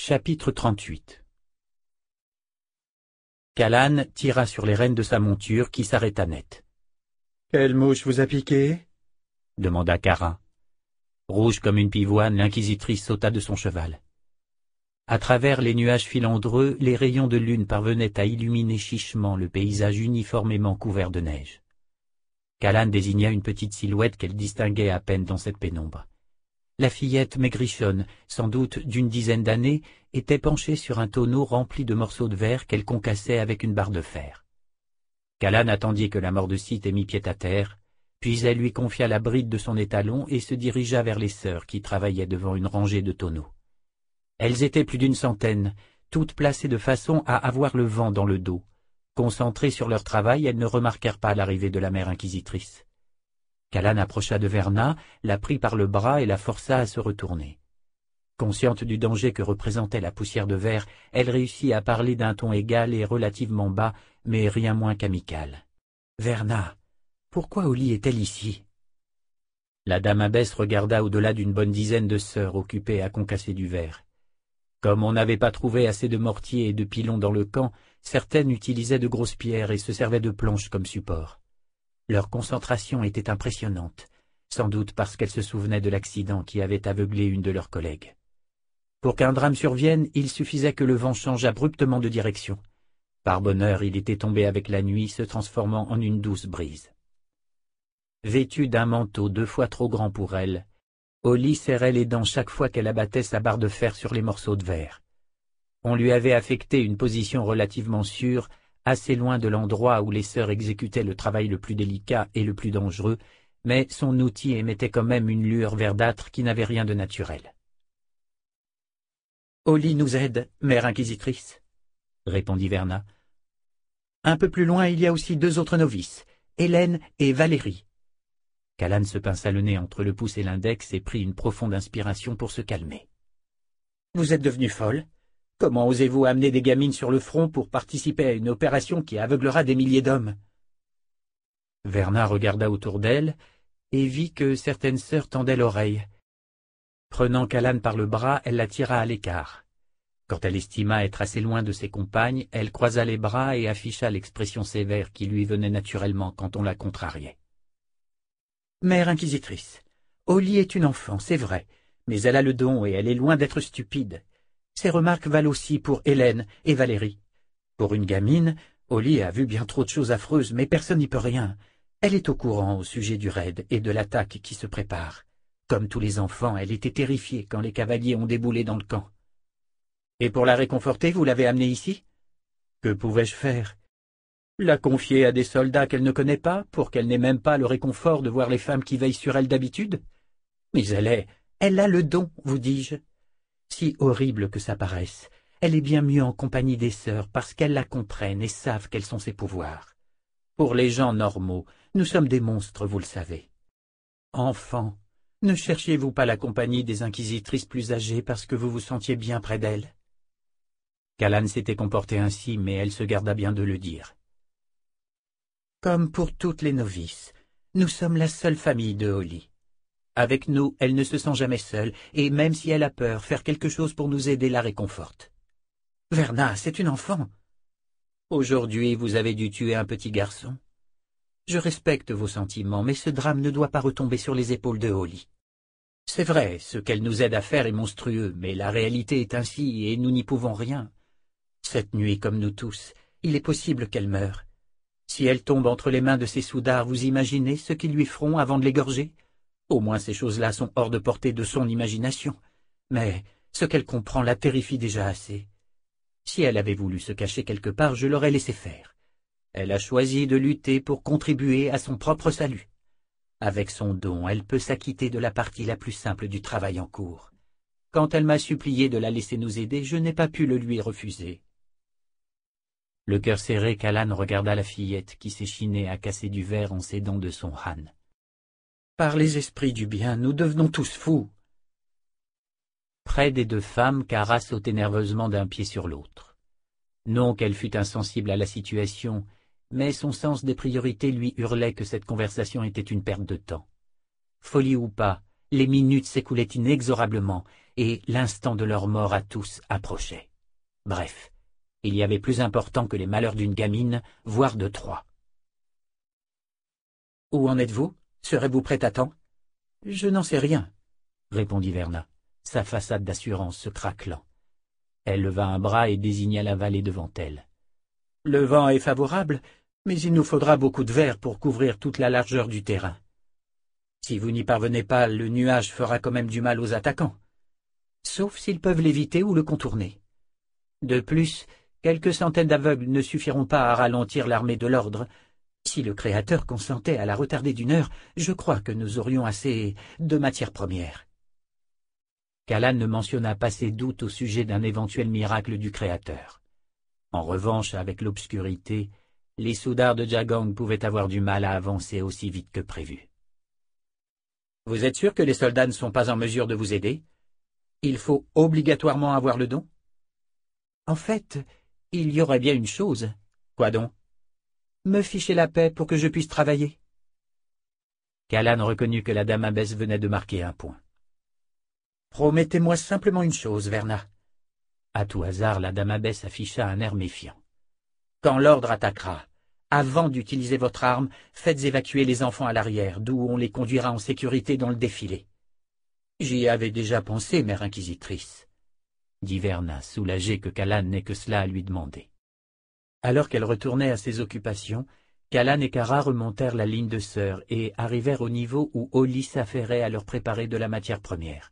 Chapitre 38. Callan tira sur les rênes de sa monture qui s'arrêta net. « Quelle mouche vous a piqué ?» demanda Carin. Rouge comme une pivoine, l'inquisitrice sauta de son cheval. À travers les nuages filandreux, les rayons de lune parvenaient à illuminer chichement le paysage uniformément couvert de neige. Callan désigna une petite silhouette qu'elle distinguait à peine dans cette pénombre. La fillette maigrichonne, sans doute d'une dizaine d'années, était penchée sur un tonneau rempli de morceaux de verre qu'elle concassait avec une barre de fer. Callan attendit que la mort-de-site ait mis pied à terre, puis elle lui confia la bride de son étalon et se dirigea vers les sœurs qui travaillaient devant une rangée de tonneaux. Elles étaient plus d'une centaine, toutes placées de façon à avoir le vent dans le dos. Concentrées sur leur travail, elles ne remarquèrent pas l'arrivée de la mère inquisitrice. Callan approcha de Verna, la prit par le bras et la força à se retourner. Consciente du danger que représentait la poussière de verre, elle réussit à parler d'un ton égal et relativement bas, mais rien moins qu'amical. « Verna, pourquoi Ollie est-elle ici ?» La dame abbesse regarda au-delà d'une bonne dizaine de sœurs occupées à concasser du verre. Comme on n'avait pas trouvé assez de mortiers et de pilons dans le camp, certaines utilisaient de grosses pierres et se servaient de planches comme support. Leur concentration était impressionnante, sans doute parce qu'elles se souvenaient de l'accident qui avait aveuglé une de leurs collègues. Pour qu'un drame survienne, il suffisait que le vent change abruptement de direction. Par bonheur, il était tombé avec la nuit, se transformant en une douce brise. Vêtue d'un manteau 2 fois trop grand pour elle, Ollie serrait les dents chaque fois qu'elle abattait sa barre de fer sur les morceaux de verre. On lui avait affecté une position relativement sûre, assez loin de l'endroit où les sœurs exécutaient le travail le plus délicat et le plus dangereux, mais son outil émettait quand même une lueur verdâtre qui n'avait rien de naturel. « Ollie nous aide, mère inquisitrice, » répondit Verna. « Un peu plus loin, il y a aussi 2 autres novices, Hélène et Valérie. » Callan se pinça le nez entre le pouce et l'index et prit une profonde inspiration pour se calmer. « Vous êtes devenue folle ? Comment osez-vous amener des gamines sur le front pour participer à une opération qui aveuglera des milliers d'hommes ?» Verna regarda autour d'elle et vit que certaines sœurs tendaient l'oreille. Prenant Callan par le bras, elle la tira à l'écart. Quand elle estima être assez loin de ses compagnes, elle croisa les bras et afficha l'expression sévère qui lui venait naturellement quand on la contrariait. « Mère inquisitrice, Ollie est une enfant, c'est vrai, mais elle a le don et elle est loin d'être stupide. Ces remarques valent aussi pour Hélène et Valérie. Pour une gamine, Ollie a vu bien trop de choses affreuses, mais personne n'y peut rien. Elle est au courant au sujet du raid et de l'attaque qui se prépare. Comme tous les enfants, elle était terrifiée quand les cavaliers ont déboulé dans le camp. Et pour la réconforter, vous l'avez amenée ici? Que pouvais-je faire? La confier à des soldats qu'elle ne connaît pas, pour qu'elle n'ait même pas le réconfort de voir les femmes qui veillent sur elle d'habitude? Mais elle a le don, vous dis-je. Si horrible que ça paraisse, elle est bien mieux en compagnie des sœurs parce qu'elles la comprennent et savent quels sont ses pouvoirs. Pour les gens normaux, nous sommes des monstres, vous le savez. Enfant, ne cherchiez-vous pas la compagnie des inquisitrices plus âgées parce que vous vous sentiez bien près d'elles? Callan s'était comporté ainsi, mais elle se garda bien de le dire. Comme pour toutes les novices, nous sommes la seule famille de Ollie. Avec nous, elle ne se sent jamais seule, et même si elle a peur, faire quelque chose pour nous aider la réconforte. Verna, c'est une enfant. Aujourd'hui, vous avez dû tuer un petit garçon. Je respecte vos sentiments, mais ce drame ne doit pas retomber sur les épaules de Ollie. C'est vrai, ce qu'elle nous aide à faire est monstrueux, mais la réalité est ainsi, et nous n'y pouvons rien. Cette nuit, comme nous tous, il est possible qu'elle meure. Si elle tombe entre les mains de ces soudards, vous imaginez ce qu'ils lui feront avant de l'égorger? Au moins ces choses-là sont hors de portée de son imagination. Mais ce qu'elle comprend la terrifie déjà assez. Si elle avait voulu se cacher quelque part, je l'aurais laissé faire. Elle a choisi de lutter pour contribuer à son propre salut. Avec son don, elle peut s'acquitter de la partie la plus simple du travail en cours. Quand elle m'a supplié de la laisser nous aider, je n'ai pas pu le lui refuser. Le cœur serré, Callan regarda la fillette qui s'échinait à casser du verre en s'aidant de son han. Par les esprits du bien, nous devenons tous fous. Près des 2 femmes, Cara sautait nerveusement d'un pied sur l'autre. Non qu'elle fût insensible à la situation, mais son sens des priorités lui hurlait que cette conversation était une perte de temps. Folie ou pas, les minutes s'écoulaient inexorablement, et l'instant de leur mort à tous approchait. Bref, il y avait plus important que les malheurs d'une gamine, voire de 3. « Où en êtes-vous? Serez-vous prêt à temps ?»« Je n'en sais rien, » répondit Verna, sa façade d'assurance se craquelant. Elle leva un bras et désigna la vallée devant elle. « Le vent est favorable, mais il nous faudra beaucoup de verre pour couvrir toute la largeur du terrain. Si vous n'y parvenez pas, le nuage fera quand même du mal aux attaquants, sauf s'ils peuvent l'éviter ou le contourner. De plus, quelques centaines d'aveugles ne suffiront pas à ralentir l'armée de l'ordre. Si le Créateur consentait à la retarder d'1 heure, je crois que nous aurions assez de matières premières. » Kalan ne mentionna pas ses doutes au sujet d'un éventuel miracle du Créateur. En revanche, avec l'obscurité, les soudards de Jagang pouvaient avoir du mal à avancer aussi vite que prévu. « Vous êtes sûr que les soldats ne sont pas en mesure de vous aider? Il faut obligatoirement avoir le don? »« En fait, il y aurait bien une chose. »« Quoi donc? »« Me ficher la paix pour que je puisse travailler. » Kalan reconnut que la dame abbesse venait de marquer un point. « Promettez-moi simplement une chose, Verna. » À tout hasard, la dame abbesse afficha un air méfiant. « Quand l'ordre attaquera, avant d'utiliser votre arme, faites évacuer les enfants à l'arrière, d'où on les conduira en sécurité dans le défilé. »« J'y avais déjà pensé, mère inquisitrice, » dit Verna, soulagée que Kalan n'ait que cela à lui demander. Alors qu'elle retournait à ses occupations, Kalan et Kara remontèrent la ligne de sœurs et arrivèrent au niveau où Oli s'affairait à leur préparer de la matière première.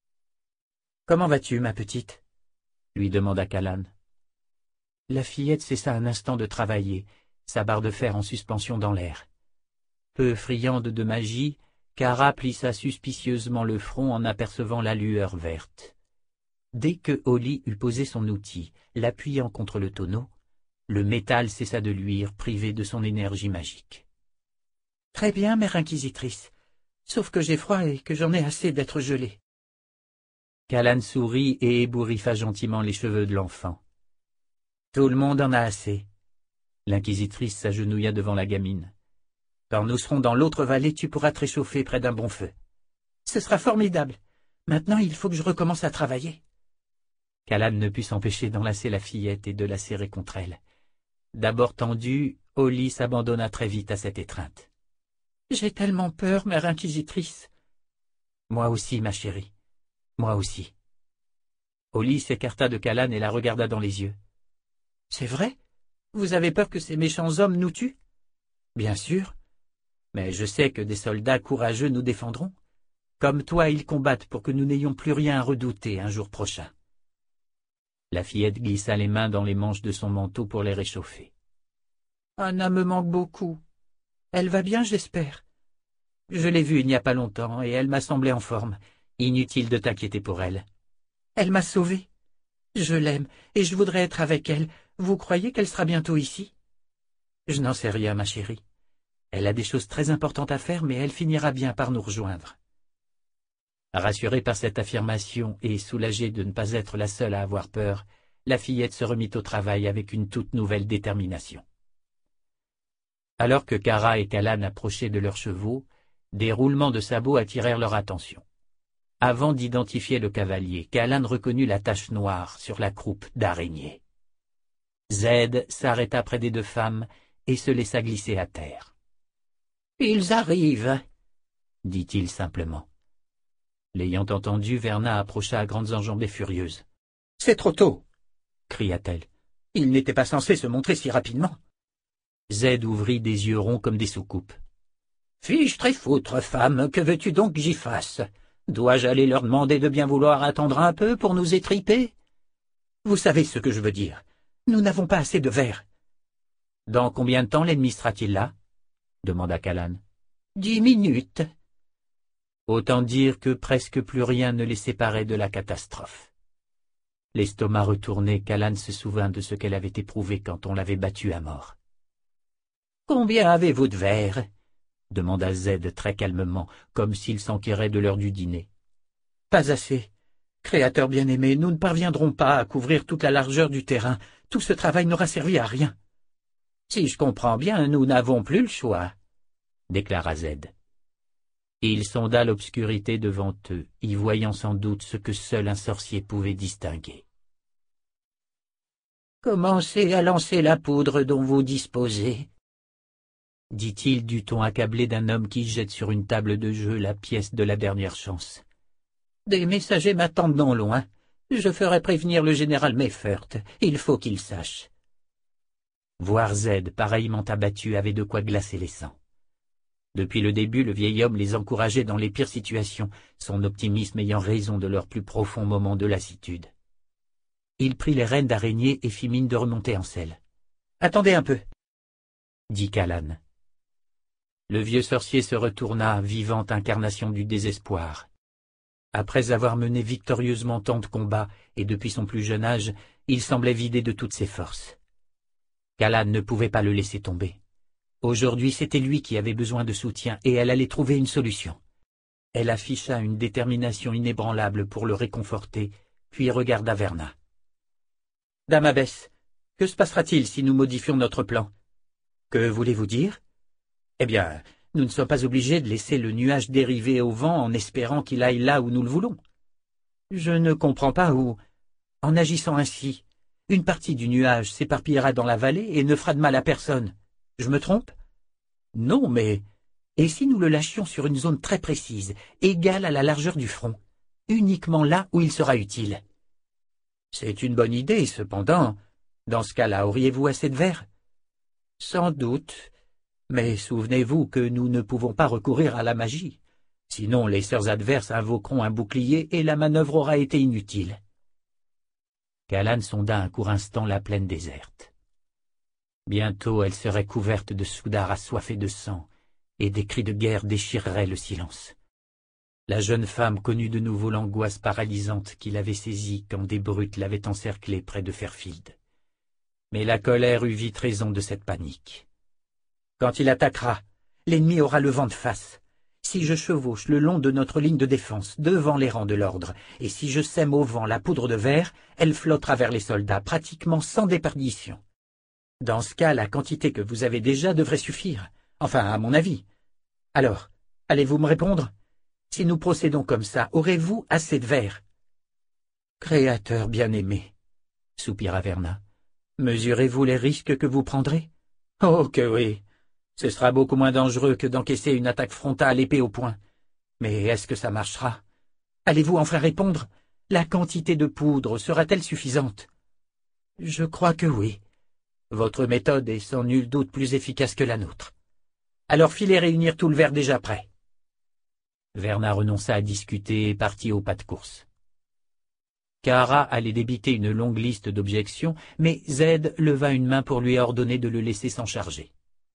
« Comment vas-tu, ma petite ?» lui demanda Kalan. La fillette cessa un instant de travailler, sa barre de fer en suspension dans l'air. Peu friande de magie, Kara plissa suspicieusement le front en apercevant la lueur verte. Dès que Oli eut posé son outil, l'appuyant contre le tonneau, le métal cessa de luire, privé de son énergie magique. « Très bien, mère inquisitrice, sauf que j'ai froid et que j'en ai assez d'être gelé. » Kalan sourit et ébouriffa gentiment les cheveux de l'enfant. « Tout le monde en a assez. » L'inquisitrice s'agenouilla devant la gamine. « Quand nous serons dans l'autre vallée, tu pourras te réchauffer près d'un bon feu. »« Ce sera formidable. Maintenant, il faut que je recommence à travailler. » Kalan ne put s'empêcher d'enlacer la fillette et de la serrer contre elle. D'abord tendue, Oli s'abandonna très vite à cette étreinte. « J'ai tellement peur, mère inquisitrice. »« Moi aussi, ma chérie. Moi aussi. » Oli s'écarta de Kalan et la regarda dans les yeux. « C'est vrai? Vous avez peur que ces méchants hommes nous tuent? »« Bien sûr. Mais je sais que des soldats courageux nous défendront. Comme toi, ils combattent pour que nous n'ayons plus rien à redouter un jour prochain. » La fillette glissa les mains dans les manches de son manteau pour les réchauffer. « Anna me manque beaucoup. Elle va bien, j'espère. Je l'ai vue il n'y a pas longtemps et elle m'a semblé en forme. Inutile de t'inquiéter pour elle. Elle m'a sauvée. Je l'aime et je voudrais être avec elle. Vous croyez qu'elle sera bientôt ici? » « Je n'en sais rien, ma chérie. Elle a des choses très importantes à faire, mais elle finira bien par nous rejoindre. » Rassurée par cette affirmation et soulagée de ne pas être la seule à avoir peur, la fillette se remit au travail avec une toute nouvelle détermination. Alors que Kara et Kalan approchaient de leurs chevaux, des roulements de sabots attirèrent leur attention. Avant d'identifier le cavalier, Kalan reconnut la tache noire sur la croupe d'araignée. Zed s'arrêta près des 2 femmes et se laissa glisser à terre. « Ils arrivent, » dit-il simplement. L'ayant entendu, Verna approcha à grandes enjambées furieuses. « C'est trop tôt !» cria-t-elle. « Il n'était pas censé se montrer si rapidement. » Zed ouvrit des yeux ronds comme des soucoupes. « Fiche très foutre, femme, que veux-tu donc que j'y fasse? Dois-je aller leur demander de bien vouloir attendre un peu pour nous étriper? Vous savez ce que je veux dire. Nous n'avons pas assez de verre. »« Dans combien de temps l'ennemi sera-t-il là ?» demanda Kalan. « 10 minutes. » Autant dire que presque plus rien ne les séparait de la catastrophe. L'estomac retourné, Kalan se souvint de ce qu'elle avait éprouvé quand on l'avait battue à mort. « Combien avez-vous de verre ?» demanda Zed très calmement, comme s'il s'enquirait de l'heure du dîner. « Pas assez. Créateur bien-aimé, nous ne parviendrons pas à couvrir toute la largeur du terrain. Tout ce travail n'aura servi à rien. »« Si je comprends bien, nous n'avons plus le choix, » déclara Zed. Il sonda l'obscurité devant eux, y voyant sans doute ce que seul un sorcier pouvait distinguer. « Commencez à lancer la poudre dont vous disposez, » dit-il du ton accablé d'un homme qui jette sur une table de jeu la pièce de la dernière chance. « Des messagers m'attendent non loin. Je ferai prévenir le général Meffert. Il faut qu'il sache. » Voir Z pareillement abattu avait de quoi glacer les sangs. Depuis le début, le vieil homme les encourageait dans les pires situations, son optimisme ayant raison de leurs plus profonds moments de lassitude. Il prit les rênes d'araignée et fit mine de remonter en selle. « Attendez un peu, » dit Callan. Le vieux sorcier se retourna, vivante incarnation du désespoir. Après avoir mené victorieusement tant de combats, et depuis son plus jeune âge, il semblait vidé de toutes ses forces. Callan ne pouvait pas le laisser tomber. Aujourd'hui, c'était lui qui avait besoin de soutien, et elle allait trouver une solution. Elle afficha une détermination inébranlable pour le réconforter, puis regarda Verna. « Dame Abbesse, que se passera-t-il si nous modifions notre plan? Que voulez-vous dire? Eh bien, nous ne sommes pas obligés de laisser le nuage dériver au vent en espérant qu'il aille là où nous le voulons. Je ne comprends pas où, en agissant ainsi, une partie du nuage s'éparpillera dans la vallée et ne fera de mal à personne. Je me trompe? Non, mais... Et si nous le lâchions sur une zone très précise, égale à la largeur du front, uniquement là où il sera utile? C'est une bonne idée, cependant. Dans ce cas-là, auriez-vous assez de verre? Sans doute. Mais souvenez-vous que nous ne pouvons pas recourir à la magie. Sinon, les sœurs adverses invoqueront un bouclier et la manœuvre aura été inutile. Callan sonda un court instant la plaine déserte. Bientôt elle serait couverte de soudards assoiffés de sang, et des cris de guerre déchireraient le silence. La jeune femme connut de nouveau l'angoisse paralysante qui l'avait saisie quand des brutes l'avaient encerclée près de Fairfield. Mais la colère eut vite raison de cette panique. Quand il attaquera, l'ennemi aura le vent de face. Si je chevauche le long de notre ligne de défense, devant les rangs de l'ordre, et si je sème au vent la poudre de verre, elle flottera vers les soldats, pratiquement sans déperdition. Dans ce cas, la quantité que vous avez déjà devrait suffire, enfin, à mon avis. Alors, allez-vous me répondre? Si nous procédons comme ça, aurez-vous assez de verre? Créateur bien-aimé, soupira Verna, mesurez-vous les risques que vous prendrez? Oh que oui! Ce sera beaucoup moins dangereux que d'encaisser une attaque frontale épée au poing. Mais est-ce que ça marchera? Allez-vous enfin répondre? La quantité de poudre sera-t-elle suffisante? Je crois que oui. Votre méthode est sans nul doute plus efficace que la nôtre. Alors filez réunir tout le verre déjà prêt. Verna renonça à discuter et partit au pas de course. Kara allait débiter une longue liste d'objections, mais Z leva une main pour lui ordonner de le laisser s'en charger.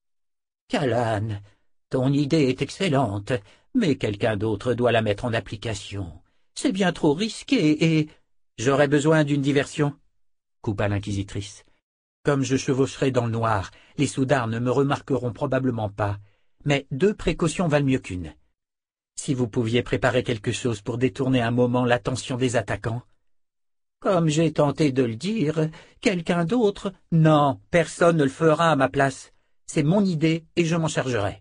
Callan, ton idée est excellente, mais quelqu'un d'autre doit la mettre en application. C'est bien trop risqué et... J'aurais besoin d'une diversion, coupa l'inquisitrice. Comme je chevaucherai dans le noir, les soudards ne me remarqueront probablement pas, mais 2 précautions valent mieux qu'une. Si vous pouviez préparer quelque chose pour détourner un moment l'attention des attaquants. Comme j'ai tenté de le dire, quelqu'un d'autre... Non, personne ne le fera à ma place. C'est mon idée et je m'en chargerai.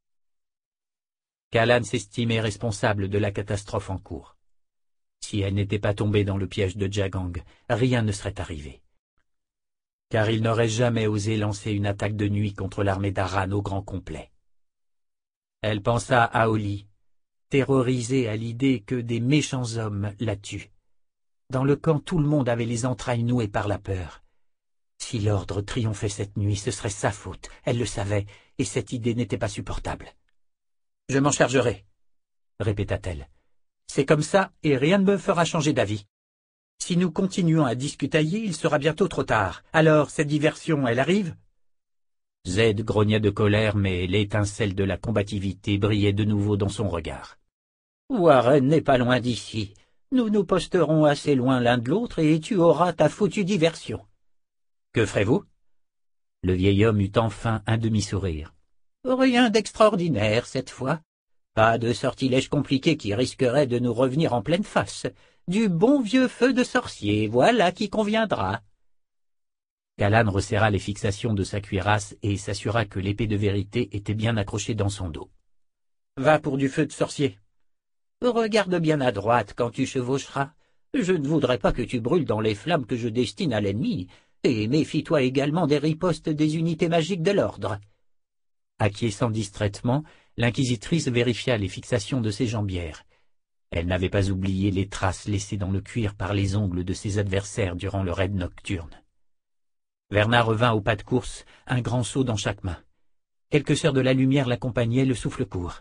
Callan s'estimait responsable de la catastrophe en cours. Si elle n'était pas tombée dans le piège de Jagang, rien ne serait arrivé. Car il n'aurait jamais osé lancer une attaque de nuit contre l'armée d'Aran au grand complet. Elle pensa à Oli, terrorisée à l'idée que des méchants hommes la tuent. Dans le camp, tout le monde avait les entrailles nouées par la peur. Si l'ordre triomphait cette nuit, ce serait sa faute, elle le savait, et cette idée n'était pas supportable. « Je m'en chargerai, » répéta-t-elle. « C'est comme ça, et rien ne me fera changer d'avis. Si nous continuons à discutailler, il sera bientôt trop tard. Alors, cette diversion, elle arrive ?» Z grogna de colère, mais l'étincelle de la combativité brillait de nouveau dans son regard. « Warren n'est pas loin d'ici. Nous nous posterons assez loin l'un de l'autre, et tu auras ta foutue diversion. » Que ferez-vous? Le vieil homme eut enfin un demi-sourire. Rien d'extraordinaire cette fois. Pas de sortilège compliqué qui risquerait de nous revenir en pleine face. Du bon vieux feu de sorcier, voilà qui conviendra. Callan resserra les fixations de sa cuirasse et s'assura que l'épée de vérité était bien accrochée dans son dos. Va pour du feu de sorcier. Regarde bien à droite quand tu chevaucheras. Je ne voudrais pas que tu brûles dans les flammes que je destine à l'ennemi, et méfie-toi également des ripostes des unités magiques de l'ordre. » Acquiesçant distraitement, l'inquisitrice vérifia les fixations de ses jambières. Elle n'avait pas oublié les traces laissées dans le cuir par les ongles de ses adversaires durant le raid nocturne. Verna revint au pas de course, un grand seau dans chaque main. Quelques sœurs de la lumière l'accompagnaient, le souffle court.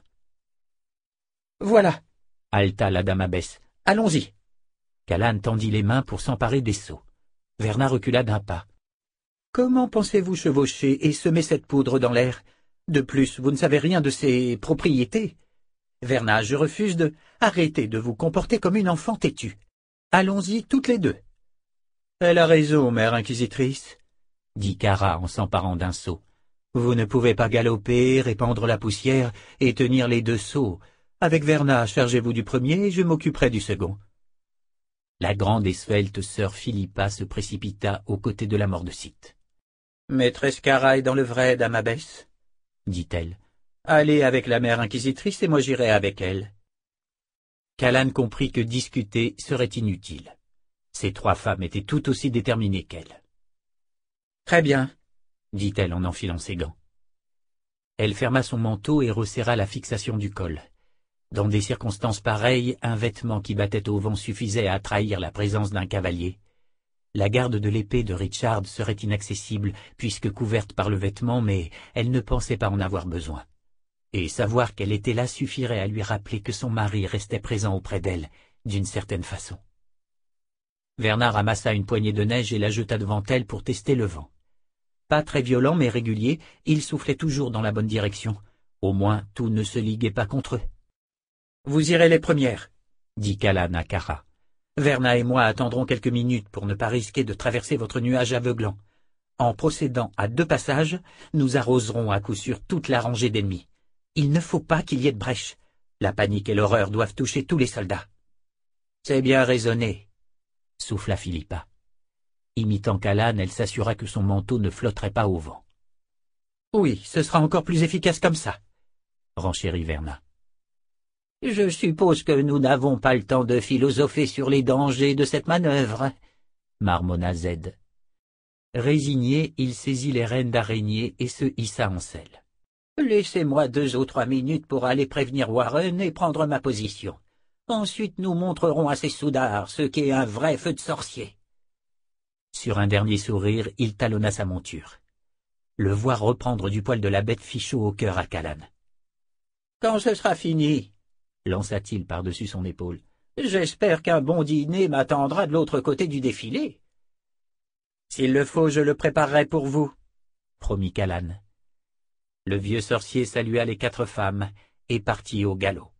« Voilà !» haleta la dame abbesse. « Allons-y !» Callanne tendit les mains pour s'emparer des seaux. Verna recula d'un pas. « Comment pensez-vous chevaucher et semer cette poudre dans l'air? De plus, vous ne savez rien de ses propriétés. Verna, je refuse de... Arrêtez de vous comporter comme une enfant têtue. Allons-y toutes les deux. »« Elle a raison, mère inquisitrice, » dit Kara en s'emparant d'un seau. « Vous ne pouvez pas galoper, répandre la poussière et tenir les deux seaux. Avec Verna, chargez-vous du premier et je m'occuperai du second. » La grande et svelte sœur Philippa se précipita aux côtés de la Mordecite. « Maîtresse Kara est dans le vrai, dame abbesse, » dit-elle. « Allez avec la mère inquisitrice et moi j'irai avec elle. » Callanne comprit que discuter serait inutile. Ces trois femmes étaient tout aussi déterminées qu'elle. « Très bien, » dit-elle en enfilant ses gants. Elle ferma son manteau et resserra la fixation du col. Dans des circonstances pareilles, un vêtement qui battait au vent suffisait à trahir la présence d'un cavalier. La garde de l'épée de Richard serait inaccessible, puisque couverte par le vêtement, mais elle ne pensait pas en avoir besoin. Et savoir qu'elle était là suffirait à lui rappeler que son mari restait présent auprès d'elle, d'une certaine façon. Verna ramassa une poignée de neige et la jeta devant elle pour tester le vent. Pas très violent mais régulier, il soufflait toujours dans la bonne direction. Au moins, tout ne se liguait pas contre eux. « Vous irez les premières, » dit Callanne à Kara. « Verna et moi attendrons quelques minutes pour ne pas risquer de traverser votre nuage aveuglant. En procédant à 2 passages, nous arroserons à coup sûr toute la rangée d'ennemis. Il ne faut pas qu'il y ait de brèche. La panique et l'horreur doivent toucher tous les soldats. »« C'est bien raisonné, » souffla Philippa. Imitant Callanne, elle s'assura que son manteau ne flotterait pas au vent. « Oui, ce sera encore plus efficace comme ça, » renchérit Verna. « Je suppose que nous n'avons pas le temps de philosopher sur les dangers de cette manœuvre, » marmonna Z. Résigné, il saisit les rênes d'araignée et se hissa en selle. « Laissez-moi 2 ou 3 minutes pour aller prévenir Warren et prendre ma position. Ensuite nous montrerons à ces soudards ce qu'est un vrai feu de sorcier. » Sur un dernier sourire, il talonna sa monture. Le voir reprendre du poil de la bête fit chaud au cœur à Callanne. « Quand ce sera fini, » lança-t-il par-dessus son épaule, « j'espère qu'un bon dîner m'attendra de l'autre côté du défilé. »« S'il le faut, je le préparerai pour vous, » promit Callanne. Le vieux sorcier salua les 4 femmes et partit au galop.